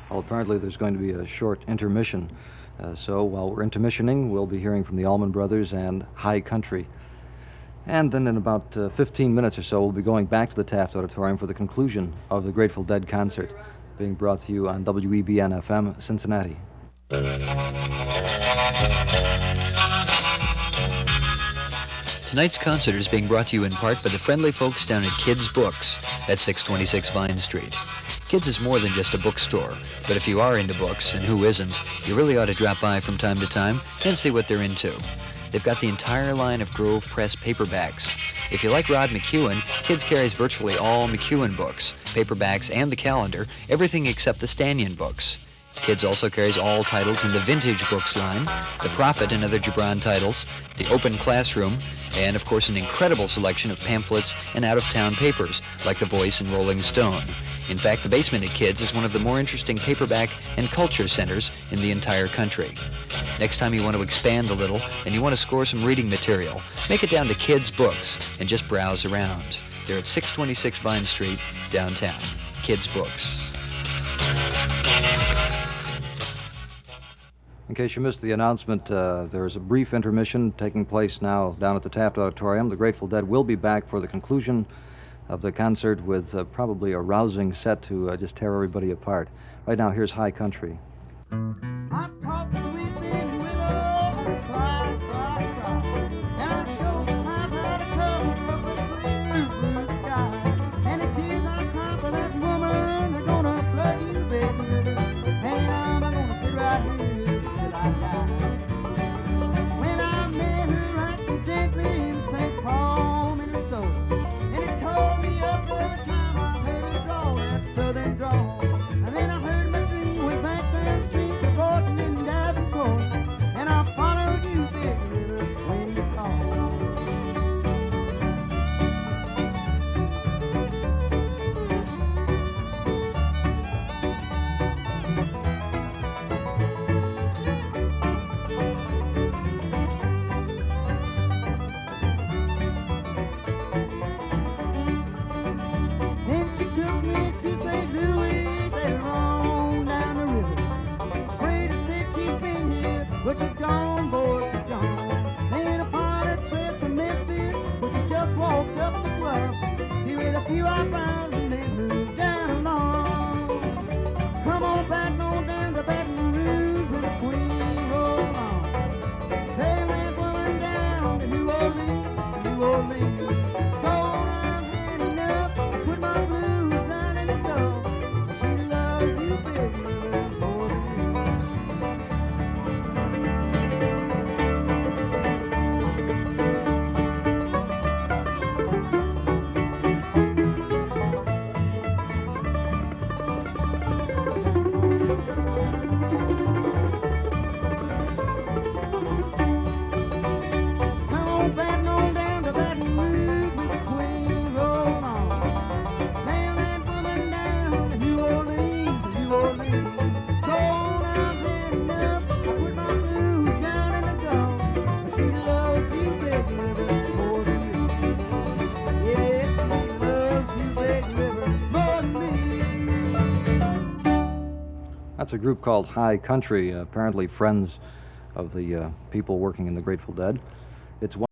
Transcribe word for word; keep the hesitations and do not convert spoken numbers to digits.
Well, apparently there's going to be a short intermission. Uh, so while we're intermissioning, we'll be hearing from the Allman Brothers and High Country. And then in about uh, fifteen minutes or so, we'll be going back to the Taft Auditorium for the conclusion of the Grateful Dead concert, being brought to you on W E B N F M, Cincinnati. Tonight's concert is being brought to you in part by the friendly folks down at Kids Books at six twenty-six Vine Street. Kids is more than just a bookstore, but if you are into books, and who isn't, you really ought to drop by from time to time and see what they're into. They've got the entire line of Grove Press paperbacks. If you like Rod McEwen, Kids carries virtually all McEwen books, paperbacks, and the calendar, everything except the Stanion books. Kids also carries all titles in the Vintage Books line, The Prophet and other Gibran titles, The Open Classroom, and of course an incredible selection of pamphlets and out-of-town papers like The Voice and Rolling Stone. In fact, the basement at Kids is one of the more interesting paperback and culture centers in the entire country. Next time you want to expand a little and you want to score some reading material, make it down to Kids Books and just browse around. They're at six twenty-six Vine Street, downtown. Kids Books. In case you missed the announcement, uh, there is a brief intermission taking place now down at the Taft Auditorium. The Grateful Dead will be back for the conclusion of the concert with uh, probably a rousing set to uh, just tear everybody apart. Right now, here's High Country. I'm talking weeping willow, cry, cry, cry. And I show the eyes that are covered up with blue, blue sky. And the tears I cry for that woman are gonna flood you, baby. And I'm gonna sit right here till I die. When I met her accidentally in Saint Paul, Minnesota, and it tore me up every time I heard her draw that southern drawl. And then I heard my dream went back downstream to Gordon and Davenport, and I followed you, baby, when you called. Then she took me to Saint Louis, later on down the river. Brady said she's been here, but she's gone, boy, she's gone. Then I followed a trail to Memphis, but she just walked up the bluff. She read a few hours and then moved down along. Come on back on down to Baton Rouge with the Queen rolled on. Tail that woman down to New Orleans, New Orleans. Go on, I'm had enough. I put my blues down in the door. She loves you, baby, more than you. Come on, Baton on down to Baton Rouge with the Queen rolled on. Nail that woman down to New Orleans, New Orleans. Go on, I've had enough. I put my blues down in the door. She loves you, baby, more than you. Yes, she loves you, baby, more than me. That's a group called High Country, uh, apparently friends of the uh, people working in the Grateful Dead. It's one